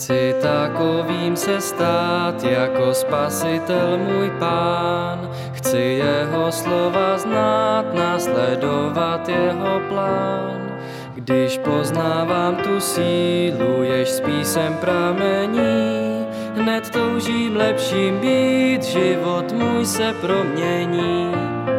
Chci takovým se stát, jako Spasitel můj Pán. Chci jeho slova znát, následovat jeho plán. Když poznávám tu sílu, jež s písem pramení, hned toužím lepším být, život můj se promění.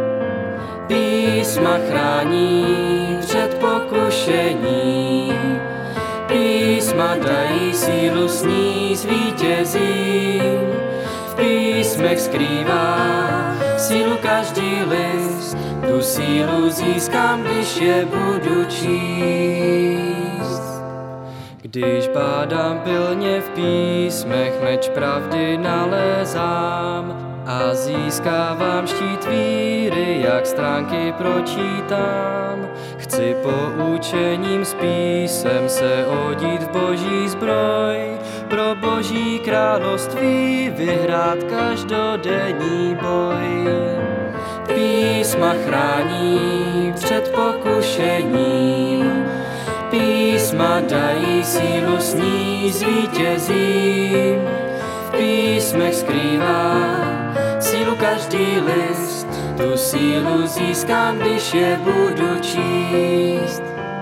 Písma chrání před pokušení, písma dají sílu, s ní zvítězím. V písmech skrývá sílu každý list, tu sílu získám, když je budu číst. Když bádám pilně v písmech, meč pravdy nalézám a získávám štít víry, jak stránky pročítám. Chci poučením s písem se odít v boží zbroj, pro boží království vyhrát každodenní boj. Písma chrání před pokušením, písma dají sílu, s ní zvítězím. V písmech skrývá sílu každý list, tu sílu získám, když je budu číst.